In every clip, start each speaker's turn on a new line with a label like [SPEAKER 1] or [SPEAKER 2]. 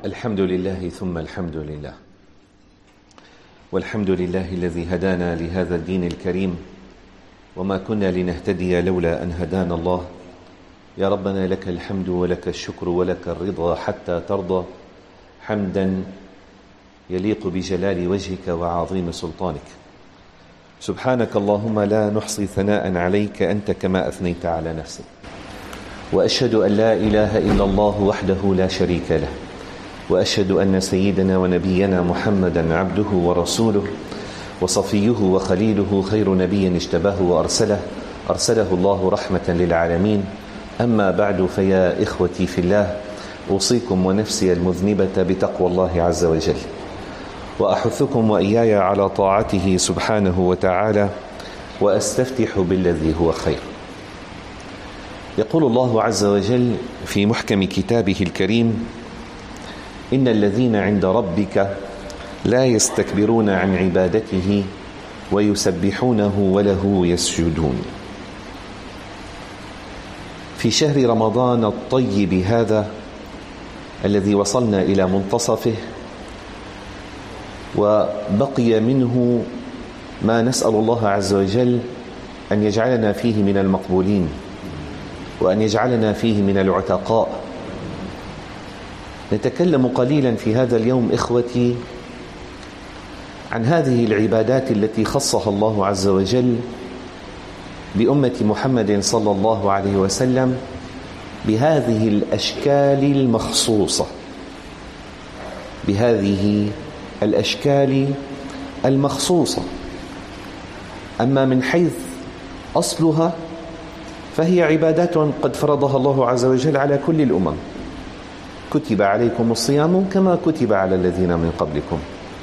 [SPEAKER 1] الحمد لله ثم الحمد لله، والحمد لله الذي هدانا لهذا الدين الكريم، وما كنا لنهتدي لولا أن هدانا الله. يا ربنا لك الحمد ولك الشكر ولك الرضا حتى ترضى، حمدا يليق بجلال وجهك وعظيم سلطانك. سبحانك اللهم لا نحصي ثناء عليك أنت كما أثنيت على نفسك، وأشهد أن لا إله إلا الله وحده لا شريك له، وأشهد أن سيدنا ونبينا محمدا عبده ورسوله وصفيه وخليله، خير نبي اجتباه وأرسله الله رحمة للعالمين. أما بعد، فيا إخوتي في الله، أوصيكم ونفسي المذنبة بتقوى الله عز وجل، وأحثكم وإياي على طاعته سبحانه وتعالى، وأستفتح بالذي هو خير. يقول الله عز وجل في محكم كتابه الكريم: إن الذين عند ربك لا يستكبرون عن عبادته ويسبحونه وله يسجدون. في شهر رمضان الطيب هذا الذي وصلنا إلى منتصفه، وبقي منه ما نسأل الله عز وجل أن يجعلنا فيه من المقبولين، وأن يجعلنا فيه من العتقاء. نتكلم قليلا في هذا اليوم إخوتي عن هذه العبادات التي خصها الله عز وجل بأمة محمد صلى الله عليه وسلم بهذه الأشكال المخصوصة، بهذه الأشكال المخصوصة. أما من حيث أصلها فهي عبادات قد فرضها الله عز وجل على كل الأمم. كتب عليكم الصيام كما كتب على الذين من قبلكم.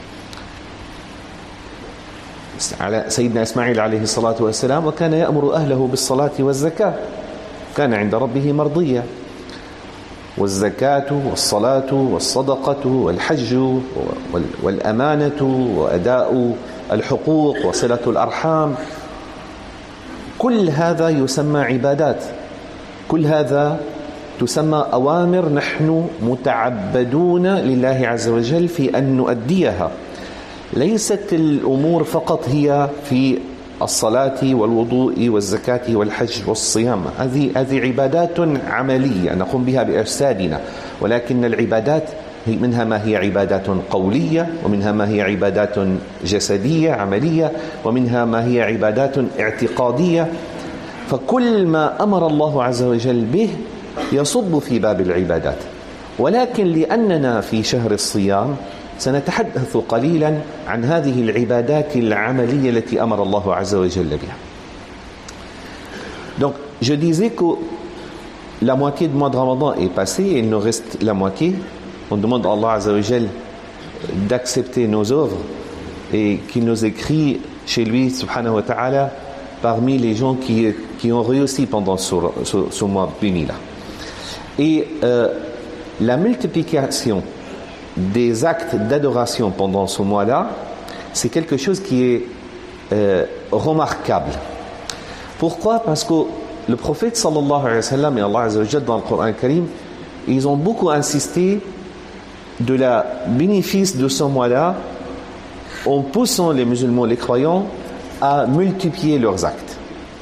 [SPEAKER 1] على سيدنا إسماعيل عليه الصلاة والسلام: وكان يأمر أهله بالصلاة والزكاة، كان عند ربه مرضيا. والزكاة والصلاة والصدقة والحج والأمانة وأداء الحقوق وصلة الأرحام، كل هذا يسمى عبادات، كل هذا تسمى أوامر نحن متعبدون لله عز وجل في أن نؤديها. ليست الأمور فقط هي في الصلاة والوضوء والزكاة والحج والصيام، هذه عبادات عملية نقوم بها بأجسادنا، ولكن العبادات منها ما هي عبادات قولية، ومنها ما هي عبادات جسدية عملية، ومنها ما هي عبادات اعتقادية. فكل ما أمر الله عز وجل به يصب في باب العبادات. ولكن لأننا في شهر الصيام سنتحدث قليلا عن هذه العبادات العملية التي أمر الله عز وجل بها. Donc, je disais que la moitié du mois de Ramadan est passée et il nous reste la moitié. On demande à Allah Azza wa Jal d'accepter nos œuvres et qu'il nous écrit chez lui, subhanahu wa ta'ala, parmi les gens qui ont réussi pendant ce mois béni-là. Et la multiplication des actes d'adoration pendant ce mois-là, c'est quelque chose qui est remarquable. Pourquoi? Parce que le prophète sallallahu alayhi wa sallam et Allah Azza wa Jal dans le Coran Karim, ils ont beaucoup insisté de la bénéfice de ce mois-là en poussant les musulmans, les croyants, à multiplier leurs actes.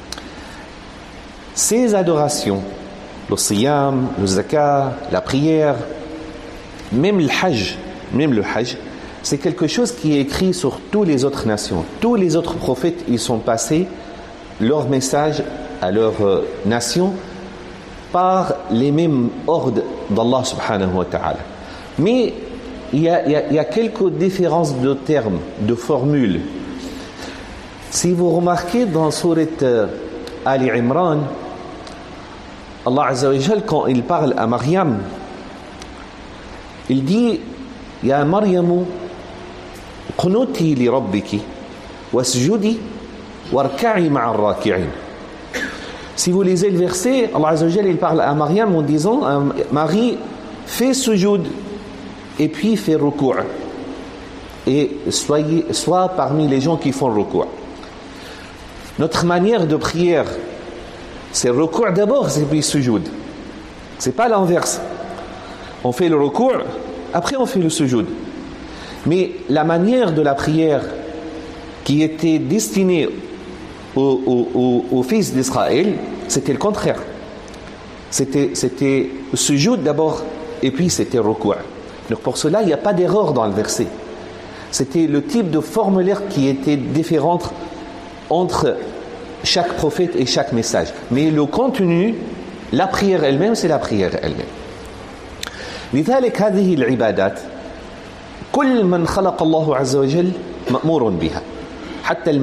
[SPEAKER 1] Ces adorations, le siyam, le zakat, la prière, même le hajj, c'est quelque chose qui est écrit sur toutes les autres nations. Tous les autres prophètes, ils sont passés leur message à leur nation par les mêmes ordres d'Allah subhanahu wa ta'ala. Mais il y a quelques différences de termes, de formules. Si vous remarquez dans Sourate Ali Imran, Allah Azza wa Jal, quand il parle à Maryam, il dit: Ya Maryamu qunuti li rabbiki wasjudi warka'i ma'a ar-raki'in. Si vous lisez le verset, Allah Azza wa Jal, il parle à Maryam en disant: Marie, fais sujoud et puis fais ruku', et sois parmi les gens qui font ruku'. Notre manière de prière, c'est ruku' d'abord, c'est puis sujoud. C'est pas l'inverse. On fait le ruku', Après, on fait le sujoud. Mais la manière de la prière qui était destinée aux fils d'Israël, c'était le contraire. C'était sujoud d'abord, et puis c'était ruku'. Donc pour cela, il n'y a pas d'erreur dans le verset. C'était le type de formulaire qui était différent entre chaque prophète et chaque message. Mais le contenu, la prière elle-même, c'est la prière elle-même. لذلك هذه العبادات كل من خلق الله عز وجل مأمور بها حتى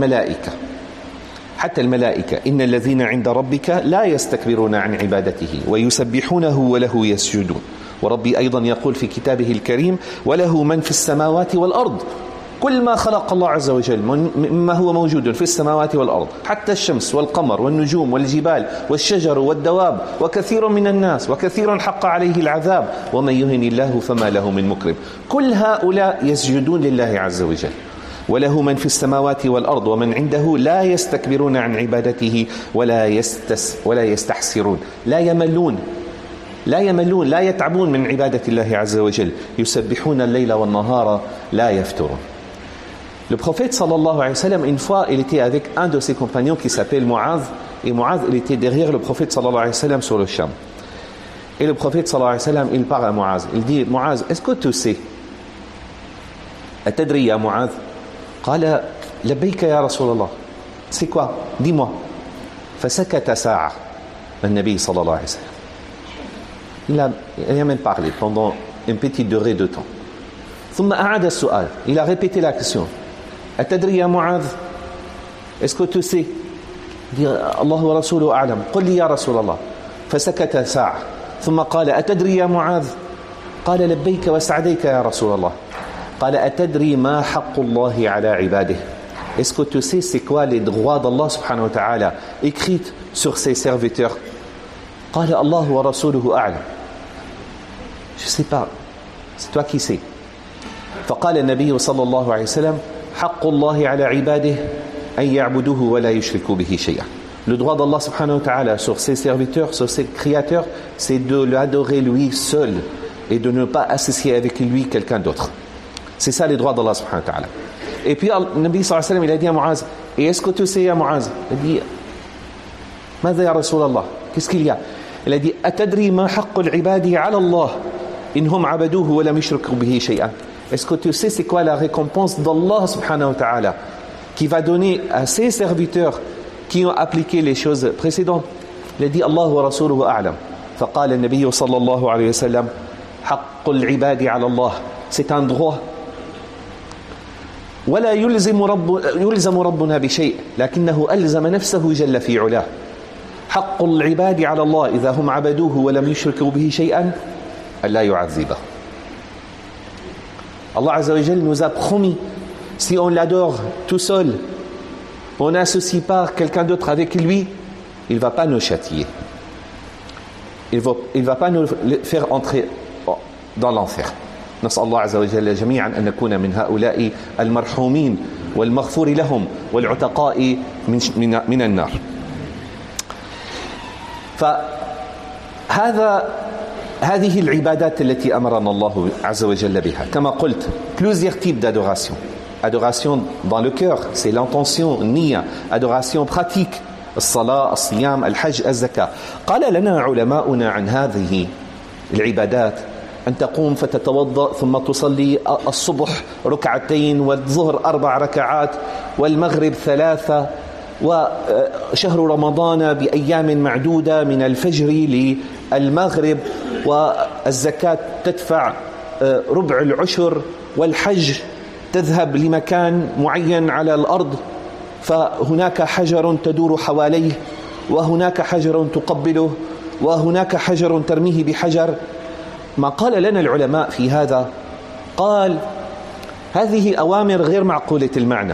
[SPEAKER 1] الملائكة إن الذين عند ربك لا يستكبرون عن عبادته ويسبحونه وله يسجدون وربي أيضا يقول في كتابه الكريم وله من في السماوات والأرض كل ما خلق الله عز وجل مما هو موجود في السماوات والأرض حتى الشمس والقمر والنجوم والجبال والشجر والدواب وكثير من الناس وكثير حق عليه العذاب ومن يهن الله فما له من مكرم كل هؤلاء يسجدون لله عز وجل وله من في السماوات والأرض ومن عنده لا يستكبرون عن عبادته ولا يستحسرون لا يملون لا يتعبون من عبادة الله عز وجل يسبحون الليل والنهار لا يفترون. Le prophète sallallahu alayhi wa sallam, une fois, il était avec un de ses compagnons qui s'appelle Mu'adh, et Mu'adh, il était derrière le prophète sallallahu alayhi wa sallam sur le Sham. Et le prophète sallallahu alayhi wa sallam, il parle à Mu'adh, il dit, Mu'adh, est-ce que tu sais? Atadri ya Mu'adh? قال لبيك يا رسول الله. C'est quoi? Dis-moi. فسكت ساعة النبي صلى الله عليه وسلم. Il a même parlé pendant une petite durée de temps. ثم أعاد السؤال. Il a répété la question. أتدري يا معاذ? Est-ce que tu sais? Il dit الله ورسوله أعلم. قل لي يا رسول الله. فسكت ساعة. ثم قال أتدري يا معاذ؟ قال لبيك وسعديك يا رسول الله. قال أتدري ما حق الله على عباده? Est-ce que tu sais c'est quoi les droits d'Allah subhanahu wa ta'ala écrits sur ses serviteurs? قال الله ورسوله أعلم. Je ne sais pas. C'est toi qui sais. فقال النبي صلى الله عليه وسلم حق الله على عباده أن يعبدوه ولا يشركوا به شيئا. Le droit d'Allah subhanahu wa ta'ala sur ses serviteurs, sur ses créateurs, c'est de l'adorer lui seul et de ne pas associer avec lui quelqu'un d'autre. C'est ça les droits d'Allah subhanahu wa ta'ala. Et puis le Nabi sallallahu alayhi wa sallam, il a dit à Mu'az, et est-ce que tu sais ya Mu'az? Il a dit, ماذا يا رسول الله? Qu'est-ce qu'il y a? Il a dit, أتدري ما حق العباد على الله إنهم عبدوه ولم يشركوا به شيئا. Est-ce que tu sais c'est quoi la récompense d'Allah subhanahu wa ta'ala qui va donner à ses serviteurs qui ont appliqué les choses précédentes? Il a dit Allah wa rasuluhu a'lam. فقال النبي صلى الله عليه وسلم حق العباد على الله. C'est un droit. ولا يلزم ربنا بشيء لكنه ألزم نفسه جل في علاه. حق العباد على الله إذا هم عبدوه ولم يشركوا به شيئا ألا يعذبه. Allah Azza wa Jal nous a promis, si on l'adore tout seul, on n'associe pas quelqu'un d'autre avec lui, il ne va pas nous châtier. Il va pas nous faire entrer dans l'enfer. نسأل الله عز وجل جميعا أن نكون من هؤلاء المرحومين والمغفور لهم والعتقاء من النار. هذه العبادات التي أمرنا الله عز وجل بها. كما قلت, plusieurs types d'adoration. Adoration dans le cœur, c'est l'intention, نية. Adoration pratique, الصلاة, الصيام, الحج, الزكاة. قال لنا علماؤنا عن هذه العبادات أن تقوم فتتوضأ ثم تصلي الصبح ركعتين والظهر 4 ركعات والمغرب 3 وشهر رمضان بأيام معدودة من الفجر للمغرب والزكاة تدفع ربع العشر والحج تذهب لمكان معين على الأرض فهناك حجر تدور حواليه وهناك حجر تقبله وهناك حجر ترميه بحجر. ما قال لنا العلماء في هذا قال هذه أوامر غير معقولة المعنى.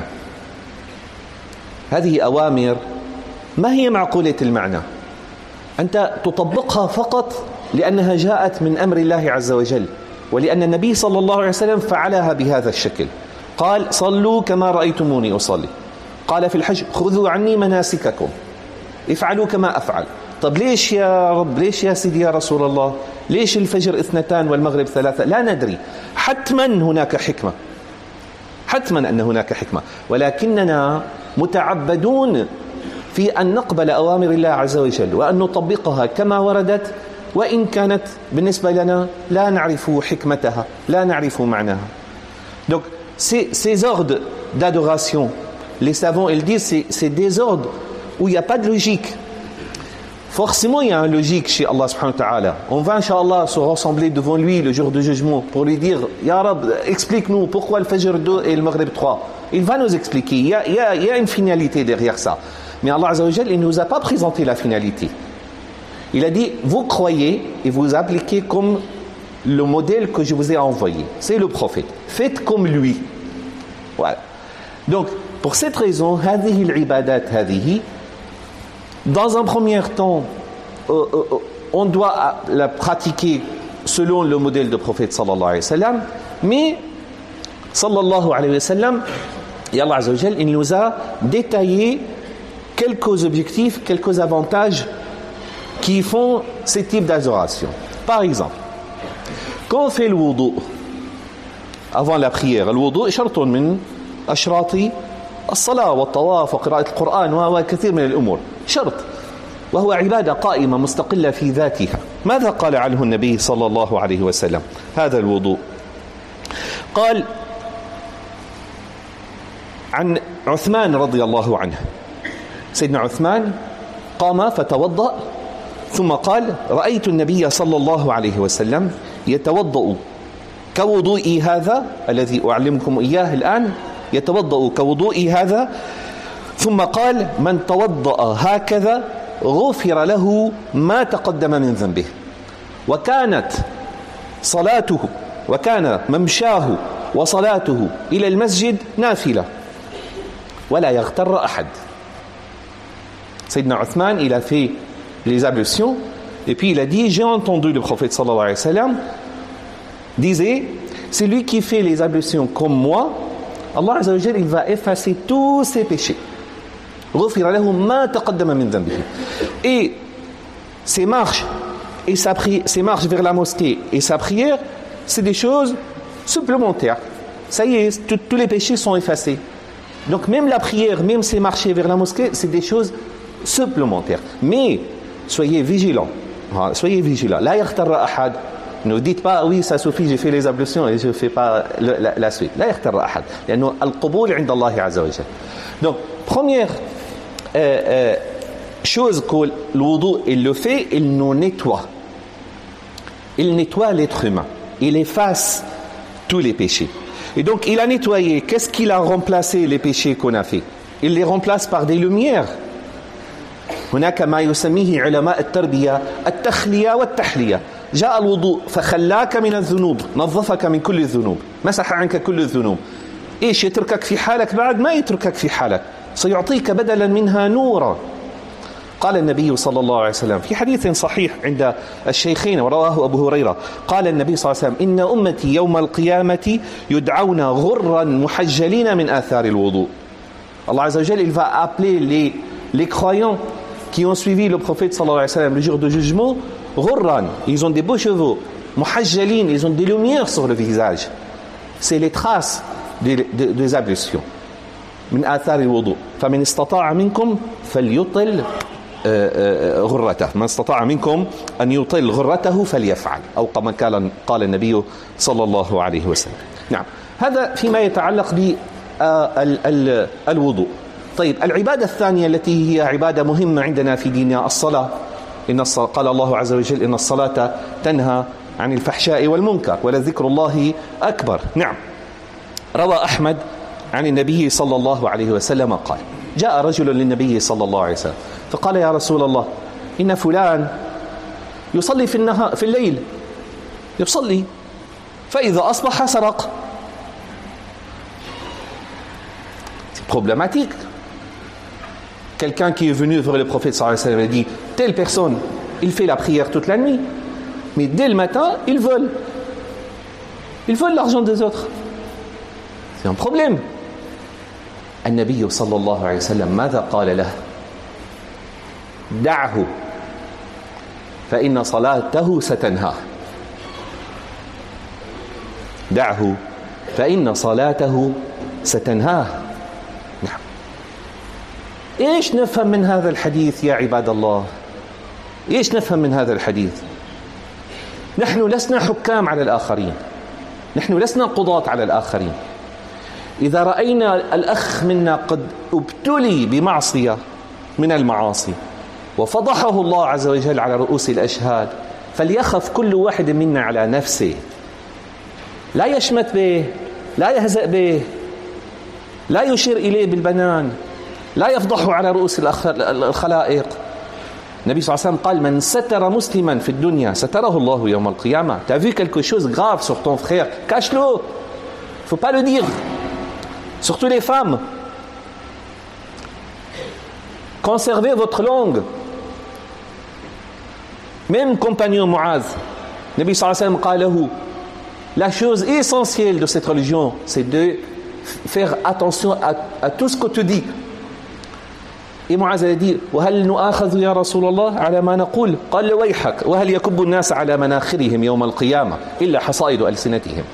[SPEAKER 1] هذه أوامر ما هي معقولة المعنى. أنت تطبقها فقط لأنها جاءت من أمر الله عز وجل ولأن النبي صلى الله عليه وسلم فعلها بهذا الشكل. قال صلوا كما رأيتموني أصلي. قال في الحج خذوا عني مناسككم افعلوا كما أفعل. طب ليش يا رب، ليش يا سيدي يا رسول الله، ليش الفجر 2 والمغرب 3؟ لا ندري، حتما هناك حكمة، حتما أن هناك حكمة، ولكننا متعبدون في أن نقبل أوامر الله عز وجل وأن نطبقها كما وردت، وإن كانت بالنسبة لنا لا نعرف حكمتها، لا نعرف معناها. Donc ces ordres d'adoration, les savants ils disent c'est des ordres où il n'y a pas de logique. Forcément il y a une logique chez Allah subhanahu wa ta'ala. On va Inch'Allah se rassembler devant lui le jour du jugement pour lui dire Ya Rab, explique-nous pourquoi le Fajr 2 et le Maghrib 3. Il va nous expliquer, il y a une finalité derrière ça. Mais Allah Azza wa Jal, il ne nous a pas présenté la finalité. Il a dit, vous croyez et vous appliquez comme le modèle que je vous ai envoyé. C'est le prophète. Faites comme lui. Voilà. Donc, pour cette raison, هذه العبادات هذه, dans un premier temps, on doit la pratiquer selon le modèle du prophète sallallahu alayhi wa sallam, mais sallallahu alayhi wa sallam, et Allah Azza wa Jal, il nous a détaillé quelques objectifs, quelques avantages qui font ce type d'adoration. Par exemple, quand on fait le wudu avant la prière, le wudu est شرط من أشراط الصلاة والطواف وقراءة القرآن وكثير من الأمور، شرط، وهو عبادة قائمة مستقلة في ذاتها. ماذا قال عنه النبي صلى الله عليه وسلم هذا الوضوء؟ قال عن عثمان رضي الله عنه، سيدنا عثمان قام فتوضأ ثم قال رأيت النبي صلى الله عليه وسلم يتوضأ كوضوئي هذا الذي أعلمكم إياه الآن، يتوضأ كوضوئي هذا، ثم قال من توضأ هكذا غفر له ما تقدم من ذنبه. وكانت صلاته وكان ممشاه وصلاته إلى المسجد نافلة ولا يغتر أحد. Sayyidina Uthman, il a fait les ablutions et puis il a dit, j'ai entendu le prophète sallallahu alayhi wa sallam disait, celui qui fait les ablutions comme moi, Allah Azza wa Jal, il va effacer tous ses péchés. Et ses marches et ses marches vers la mosquée et sa prière, c'est des choses supplémentaires. Ça y est, tous les péchés sont effacés. Donc même la prière, même ses marches vers la mosquée, c'est des choses supplémentaires. Mais soyez vigilants. Soyez vigilants. La yaghtarra ahad. Ne dites pas, oui, ça suffit, j'ai fait les ablutions et je ne fais pas la suite. La yaghtarra ahad. لأنه القبول عند الله عز وجل. Donc, première chose que le wudu, il le fait, il nous nettoie. Il nettoie l'être humain. Il efface tous les péchés. Et donc, il a nettoyé. Qu'est-ce qu'il a remplacé les péchés qu'on a fait? Il les remplace par des lumières. هناك ما يسميه علماء التربية التخلية والتحلية. جاء الوضوء فخلاك من الذنوب، نظفك من كل الذنوب، مسح عنك كل الذنوب. إيش يتركك في حالك؟ بعد ما يتركك في حالك، سيعطيك بدلا منها نورا. قال النبي صلى الله عليه وسلم في حديث صحيح عند الشيخين ورواه أبو هريرة، قال النبي صلى الله عليه وسلم إن أمتي يوم القيامة يدعون غرا محجلين من آثار الوضوء. Allah Azza wa Jal, il va appeler les croyants qui ont suivi le prophète sallallahu alayhi wa sallam le jour du jugement, ghurran, ils ont des beaux cheveux, muhajjalin, ils ont des lumières sur le visage. C'est les traces des ablutions. من آثار الوضوء فمن استطاع منكم فليطل غرته، من استطاع منكم أن يطل غرته فليفعل، أو كما قال النبي صلى الله عليه وسلم. نعم، هذا فيما يتعلق بالوضوء. طيب، العبادة الثانية التي هي عبادة مهمة عندنا في ديننا الصلاة. قال الله عز وجل إن الصلاة تنهى عن الفحشاء والمنكر ولذكر الله أكبر. نعم، روى أحمد عن النبي صلى الله عليه وسلم قال جاء رجل للنبي صلى الله عليه وسلم فقال يا رسول الله إن فلان يصلي في الليل، يصلي فإذا أصبح سرق. C'est problématique. Quelqu'un qui est venu vers le prophète sallallahu alayhi wa sallam et dit telle personne, il fait la prière toute la nuit, mais dès le matin, il vole l'argent des autres. C'est un problème. النبي صلى الله عليه وسلم ماذا قال له؟ دعه فإن صلاته ستنهاه. دعه فإن صلاته ستنهاه. نعم. إيش نفهم من هذا الحديث يا عباد الله؟ إيش نفهم من هذا الحديث؟ نحن لسنا حكام على الآخرين، نحن لسنا قضاة على الآخرين. إذا رأينا الأخ منا قد ابتلي بمعصية من المعاصي وفضحه الله عز وجل على رؤوس الأشهاد، فليخف كل واحد منا على نفسه، لا يشمت به، لا يهزأ به، لا يشير إليه بالبنان، لا يفضحه على رؤوس الخلائق. النبي صلى الله عليه وسلم قال: من ستر مسلما في الدنيا ستره الله يوم القيامة. Tu as vu quelque chose grave sur ton frère, cache-le. Faut pas le dire. Surtout les femmes. Conservez votre langue. Même compagnon Muaz, Nabi sallallahu alayhi wa sallam قال له: la chose essentielle de cette religion, c'est de faire attention à tout ce que tu dis. Et Muaz a dit: وهل نؤاخذ يا رسول الله على ما نقول؟ قال: ويحك وهل يكب الناس على مناخرهم يوم القيامة إلا حصائد ألسنتهم.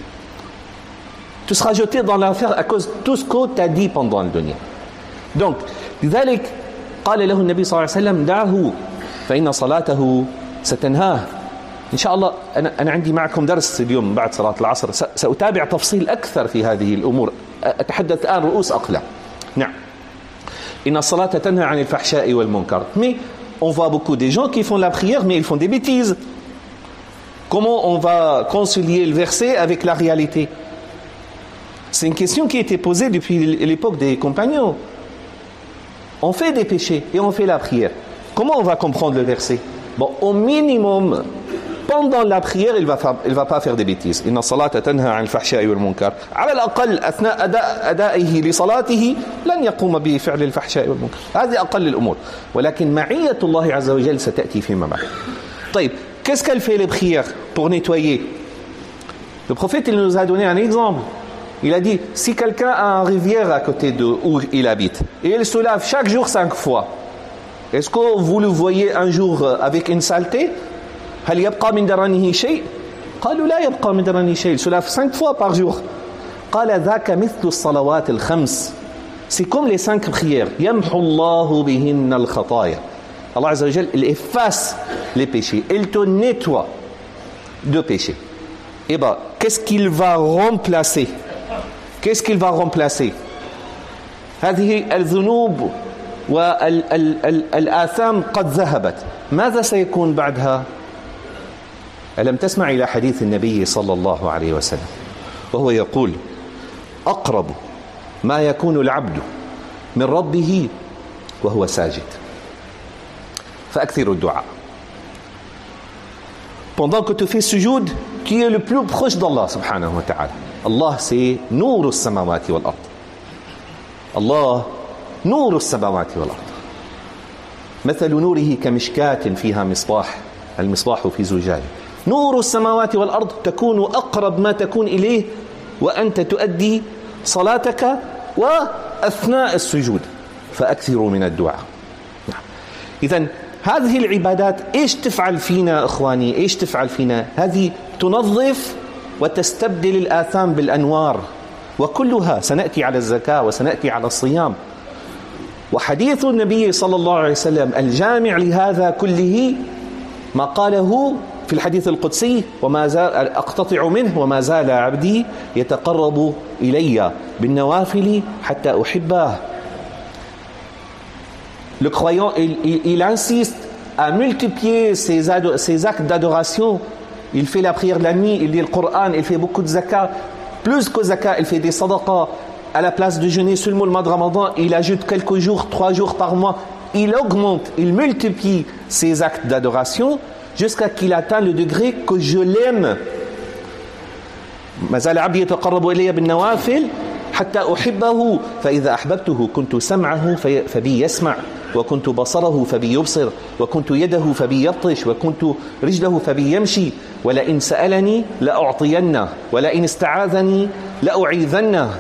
[SPEAKER 1] Tu seras jeté dans l'enfer à cause de tout ce que tu as dit pendant le dunya. Donc, لذلك قال له النبي صلى الله عليه وسلم: دعه فإن صلاته ستنهاه. إن شاء الله أنا عندي معكم درس اليوم بعد صلاة العصر، سأتابع تفصيل أكثر في هذه الأمور، أتحدث الآن رؤوس أقلام. نعم. إن الصلاة تنهى عن الفحشاء والمنكر. Mais on voit beaucoup de gens qui font la prière mais ils font des bêtises. Comment on va concilier le verset avec la réalité? C'est une question qui a été posée depuis l'époque des compagnons. On fait des péchés et on fait la prière. Comment on va comprendre le verset? Bon, au minimum, pendant la prière, il va pas faire des bêtises. إن الصلاة تنهى عن الفحشاء والمنكر. على الأقل أثناء أدائه لصلاته لن يقوم بفعل الفحشاء والمنكر. هذه أقل الأمور. ولكن معية الله عز وجل ستأتي فيما بعد. طيب, qu'est-ce qu'elle fait les prières pour nettoyer? Le prophète, il nous a donné un exemple. Il a dit: si quelqu'un a une rivière à côté de où il habite et il se lave chaque jour 5 fois, est-ce que vous le voyez un jour avec une saleté? هل يبقى من درنه شيء؟ قالوا لا يبقى من درنه شيء. Il se lave 5 fois par jour. قال: ذاك مثل الصلوات الخمس. C'est comme les 5 prières. يمحو الله بهن الخطايا. Allah Azza wa Jal, il efface les péchés. Il te nettoie de péchés. Et bien, qu'est-ce qu'il va remplacer? Qu'est-ce qu'il va remplacer? هذه الذنوب والآثام قد ذهبت. ماذا سيكون بعدها؟ ألم تسمع إلى حديث النبي صلى الله عليه وسلم وهو يقول: أقرب ما يكون العبد من ربه وهو ساجد فأكثر الدعاء. Pendant que tu fais sujoud, qui est le plus proche d'Allah subhanahu wa ta'ala? Allah, c'est نور السماوات والأرض. الله نور السماوات والأرض. مثل نوره كمشكاة فيها مصباح، المصباح في زجاجة. نور السماوات والأرض تكون أقرب ما تكون إليه وأنت تؤدي صلاتك وأثناء السجود، فأكثروا من الدعاء. إذن هذه العبادات إيش تفعل فينا إخواني؟ إيش تفعل فينا؟ هذه تنظف وتستبدل الآثام بالأنوار، وكلها سنأتي على الزكاة وسنأتي على الصيام. وحديث النبي صلى الله عليه وسلم الجامع لهذا كله ما قاله في الحديث القدسي: وما زال أقتطع منه وما زال عبدي يتقرب إلي بالنوافل حتى أحبه. Le croyant, il insiste à multiplier ses actes d'adoration. Il fait la prière de la nuit, il lit le Coran, il fait beaucoup de zakat. Plus que zakat, il fait des sadaqas. À la place de jeûner seulement le mois de Ramadan, il ajoute quelques jours, 3 jours par mois. Il augmente, il multiplie ses actes d'adoration jusqu'à qu'il atteigne le degré que je l'aime. ما زال عبدي يتقرب إلي بالنوافل حتى أحبه فإذا أحببته كنت سمعه فبي يسمع وكنت بصره فبي يبصر وكنت يده فبي يبطش وكنت رجله فبي يمشي ولئن سألني لأعطينه ولئن استعاذني لأعيذنه.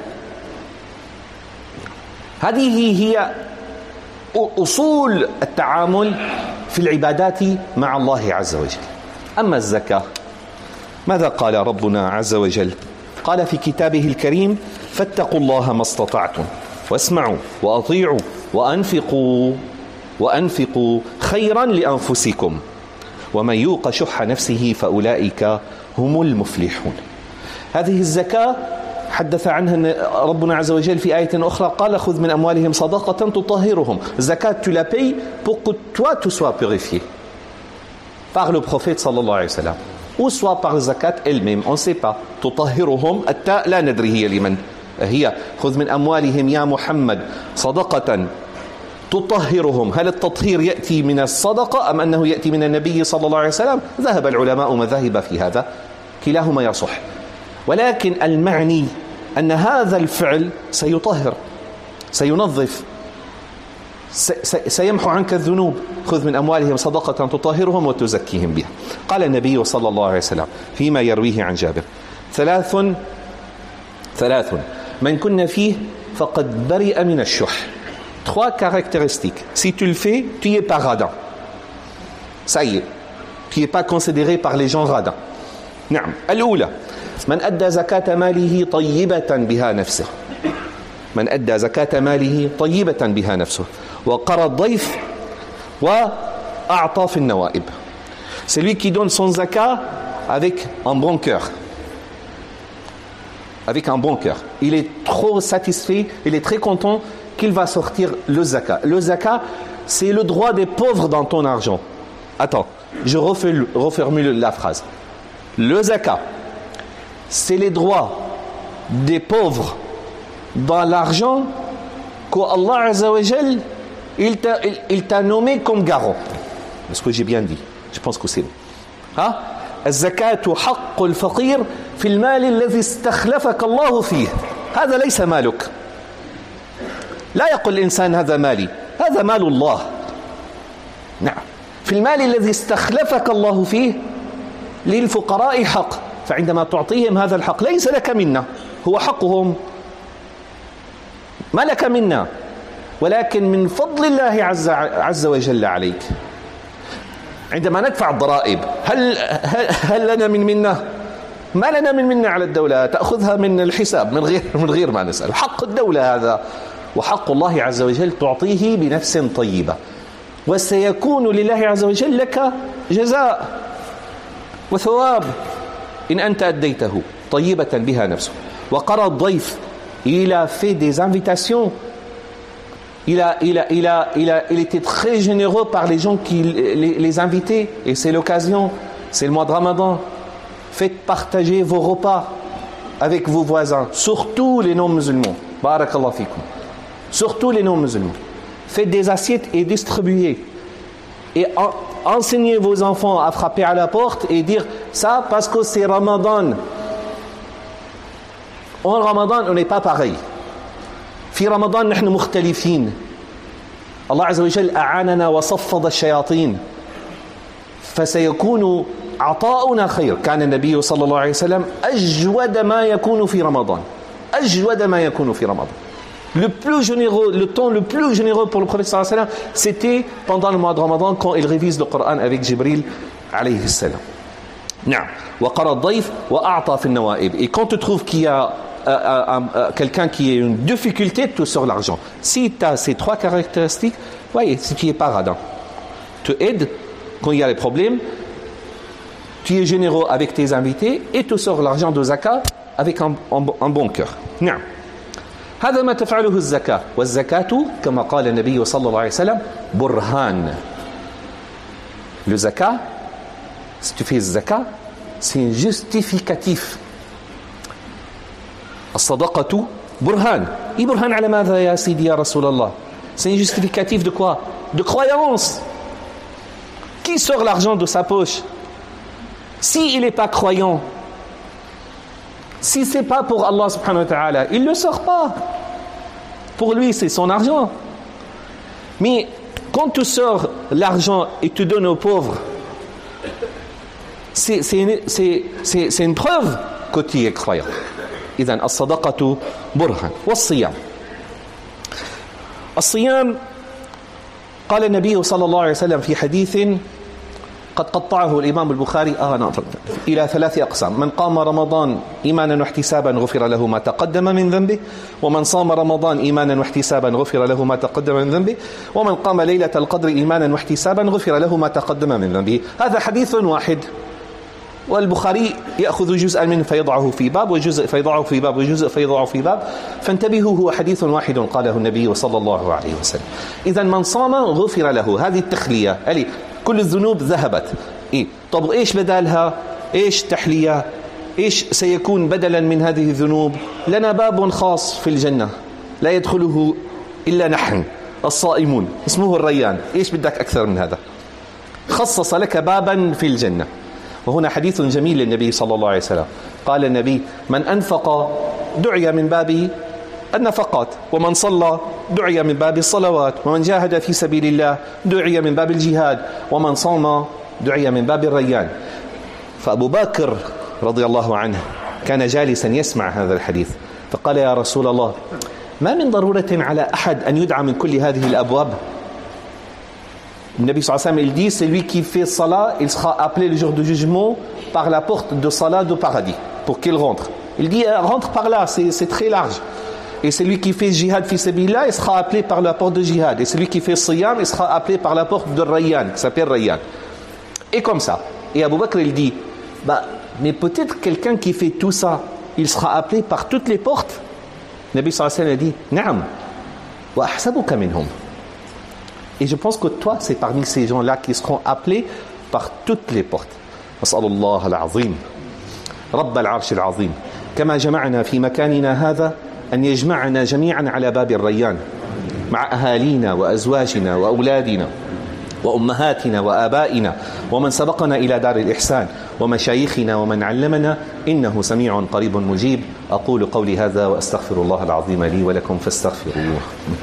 [SPEAKER 1] هذه هي أصول التعامل في العبادات مع الله عز وجل. أما الزكاة ماذا قال ربنا عز وجل؟ قال في كتابه الكريم: فاتقوا الله ما استطعتم واسمعوا وأطيعوا وأنفقوا خيرا لأنفسكم ومن يوق شح نفسه فأولئك هم المفلحون. هذه الزكاة حدث عنها ربنا عز وجل في آية أخرى، قال: خذ من أموالهم صدقة تطهرهم. الزكاة tu la payes pour que toi tu sois purifié par le prophète sallallahu alayhi wa sallam, ou soit par zakat elle-même, on ne sait pas. تطهرهم التاء لا ندري هي لمن هي. خذ من أموالهم يا محمد صدقة تطهرهم. هل التطهير يأتي من الصدقة أم أنه يأتي من النبي صلى الله عليه وسلم؟ ذهب العلماء مذاهب في هذا، كلاهما يصح، ولكن المعني أن هذا الفعل سيطهر، سينظف، سيمحو عنك الذنوب. خذ من أموالهم صدقة تطهرهم وتزكيهم بها. قال النبي صلى الله عليه وسلم فيما يرويه عن جابر: ثلاث من كن فيه فقد برئ من الشح. Trois caractéristiques. Si tu le fais, tu n'es pas radin. Ça y est, tu n'es pas considéré par les gens radins. نعم. الأولى: من أدى زكاة ماله طيبة بها نفسه. من أدى زكاة ماله طيبة بها نفسه وقرى الضيف وأعطى في النوائب. Celui qui donne son zakat avec un bon cœur. Avec un bon cœur. Il est trop satisfait, il est très content qu'il va sortir le zakat. Le zakat, c'est le droit des pauvres dans ton argent. Attends, je reformule la phrase. Le zakat, c'est les droits des pauvres dans l'argent qu'Allah Azza wa Jal il t'a nommé comme garant. Est-ce que j'ai bien dit? Je pense que c'est bon. الزكاة حق الفقير في المال الذي استخلفك الله فيه. هذا ليس مالك. لا يقول الإنسان هذا مالي، هذا مال الله. نعم. في المال الذي استخلفك الله فيه للفقراء حق، فعندما تعطيهم هذا الحق ليس لك منا، هو حقهم، ما لك منا، ولكن من فضل الله عز وجل عليك. عندما ندفع الضرائب هل لنا من منة؟ ما لنا من منة على الدولة، تأخذها من الحساب من غير ما نسأل. حق الدولة هذا، وحق الله عز وجل تعطيه بنفس طيبة، وسيكون لله عز وجل لك جزاء وثواب إن أنت أديته طيبة بها نفسه. وقرى الضيف، il a fait des invitations. Il était très généreux par les gens qui les invitaient, et c'est l'occasion, c'est le mois de Ramadan. Faites partager vos repas avec vos voisins, surtout les non-musulmans. Barakallahu fikum. Surtout les non-musulmans. Faites des assiettes et distribuez. Et enseignez vos enfants à frapper à la porte et dire ça parce que c'est Ramadan. En Ramadan, on n'est pas pareil. في رمضان نحن مختلفين. الله عز وجل أعاننا وصفد الشياطين، فسيكون عطاؤنا خير. كان النبي صلى الله عليه وسلم أجود ما يكون في رمضان. أجود ما يكون في رمضان. Le plus généreux, le temps le plus généreux pour le prophète صلى الله عليه وسلم, c'était pendant le mois de Ramadan, quand il révise le Coran avec Jibril عليه السلام. نعم. وقرى الضيف وأعطى في النوائب. Et quand tu trouves qu'il y a quelqu'un qui a une difficulté, tu sors l'argent. Si tu as ces trois caractéristiques, voyez, si tu n'es pas radin, tu aides quand il y a des problèmes, tu es généreux avec tes invités et tu sors l'argent de zakat avec un bon cœur. نعم. هذا ما تفعله الزكاة. والزكاة كما قال النبي صلى الله عليه وسلم برهان. Le zakat, si tu fais zakat, c'est un justificatif. الصدقة برهان. إيه برهان على ماذا يا سيدي يا رسول الله؟ C'est un justificatif de quoi? De croyance. Qui sort l'argent de sa poche? Si il n'est pas croyant, si c'est pas pour Allah subhanahu wa ta'ala, il ne le sort pas. Pour lui, c'est son argent. Mais quand tu sors l'argent et tu donnes aux pauvres, c'est une preuve que tu es croyant. إذن الصدقة برهان. والصيام. الصيام قال النبي صلى الله عليه وسلم في حديث قد قطعه الإمام البخاري إلى 3 أقسام: من قام رمضان إيمانا واحتسابا غفر له ما تقدم من ذنبه، ومن صام رمضان إيمانا واحتسابا غفر له ما تقدم من ذنبه، ومن قام ليلة القدر إيمانا واحتسابا غفر له ما تقدم من ذنبه. هذا حديث واحد، والبخاري يأخذ جزءا منه فيضعه في باب، وجزء فيضعه في باب، وجزء فيضعه في باب. فانتبهوا، هو حديث واحد قاله النبي صلى الله عليه وسلم. إذا من صام غفر له، هذه التخلية، كل الذنوب ذهبت. طب إيش بدالها؟ إيش تحلية؟ إيش سيكون بدلا من هذه الذنوب؟ لنا باب خاص في الجنة لا يدخله إلا نحن الصائمون، اسمه الريان. إيش بدك أكثر من هذا؟ خصص لك بابا في الجنة. وهنا حديث جميل للنبي صلى الله عليه وسلم. قال النبي: من أنفق دعي من باب النفقات، ومن صلى دعي من باب الصلوات، ومن جاهد في سبيل الله دعي من باب الجهاد، ومن صام دعي من باب الريان. فأبو بكر رضي الله عنه كان جالسا يسمع هذا الحديث، فقال: يا رسول الله، ما من ضرورة على أحد أن يدعى من كل هذه الأبواب. النبي صلى الله عليه وسلم, il dit, celui qui fait salat, il sera appelé le jour du jugement par la porte de salat du paradis, pour qu'il rentre. Il dit, rentre par là, c'est très large. Et celui qui fait jihad fi sabilillah, il sera appelé par la porte de jihad. Et celui qui fait siyam, il sera appelé par la porte de Rayyan, qui s'appelle Rayyan. Et comme ça. Et Abu Bakr, il dit, mais peut-être quelqu'un qui fait tout ça, il sera appelé par toutes les portes. Le Nabi sallallahu alayhi wa sallam a dit, Naam, wa ahsabuka minhum. Et je pense que toi, c'est parmi ces gens-là qui seront appelés par toutes les portes. نسأل الله العظيم رب العرش العظيم كما جمعنا في مكاننا هذا أن يجمعنا جميعا على باب الريان مع أهالينا وأزواجنا وأولادنا وأمهاتنا وآبائنا ومن سبقنا إلى دار الإحسان ومشايخنا ومن علمنا إنه سميع قريب مجيب. أقول قولي هذا وأستغفر الله العظيم لي ولكم فاستغفروه.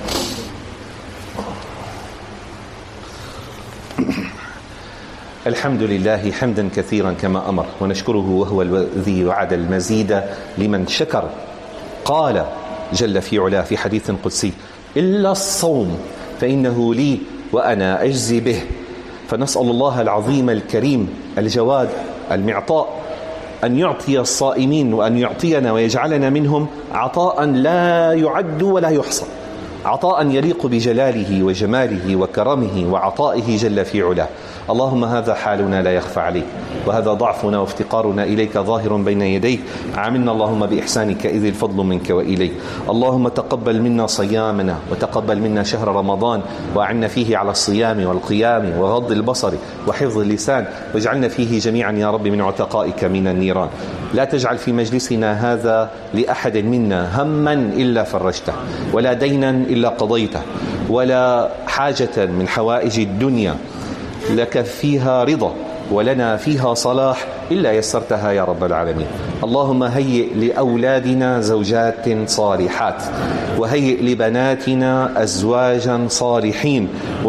[SPEAKER 1] الحمد لله حمدا كثيرا كما أمر، ونشكره وهو الذي وعد المزيد لمن شكر. قال جل في علاه في حديث قدسي: إلا الصوم فإنه لي وأنا أجزي به. فنسأل الله العظيم الكريم الجواد المعطاء أن يعطي الصائمين وأن يعطينا ويجعلنا منهم عطاء لا يعد ولا يحصى، عطاء يليق بجلاله وجماله وكرمه وعطائه جل في علاه. اللهم هذا حالنا لا يخفى عليك، وهذا ضعفنا وافتقارنا إليك ظاهر بين يديك. عاملنا اللهم بإحسانك إذ الفضل منك وإليك. اللهم تقبل منا صيامنا وتقبل منا شهر رمضان، وأعنا فيه على الصيام والقيام وغض البصر وحفظ اللسان، واجعلنا فيه جميعا يا رب من عتقائك من النيران. لا تجعل في مجلسنا هذا لأحد منا هما إلا فرجته، ولا دينا إلا قضيته، ولا حاجة من حوائج الدنيا لك فيها رضا ولنا فيها صلاح إلا يسرتها يا رب العالمين. اللهم هيئ لأولادنا زوجات صالحات، وهيئ لبناتنا أزواجا صالحين،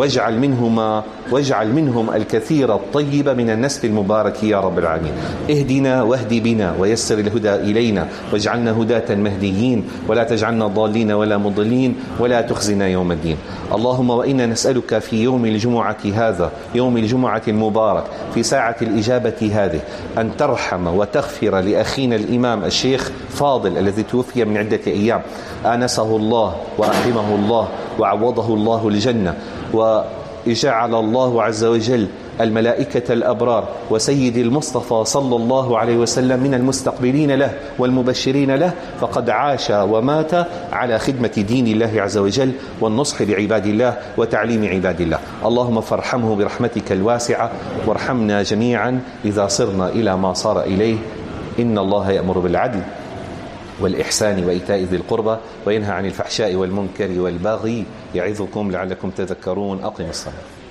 [SPEAKER 1] واجعل منهم الكثير الطيب من النسل المبارك يا رب العالمين. اهدنا واهد بنا ويسر الهدى إلينا، واجعلنا هداة مهديين، ولا تجعلنا ضالين ولا مضلين، ولا تخزنا يوم الدين. اللهم وإنا نسألك في يوم الجمعة هذا، يوم الجمعة المبارك، في ساعة الإجابة هذه، أن ترحم وتغفر لأخينا الإمام الشيخ فاضل الذي توفي من عدة أيام. آنسه الله ورحمه الله وعوضه الله الجنة، وجعل الله عز وجل الملائكة الأبرار وسيد المصطفى صلى الله عليه وسلم من المستقبلين له والمبشرين له، فقد عاش ومات على خدمة دين الله عز وجل والنصح لعباد الله وتعليم عباد الله. اللهم فارحمه برحمتك الواسعة، وارحمنا جميعا إذا صرنا إلى ما صار إليه. إن الله يأمر بالعدل والإحسان وإيتاء ذي القربى وينهى عن الفحشاء والمنكر والبغي يعظكم لعلكم تذكرون. أقم الصلاة.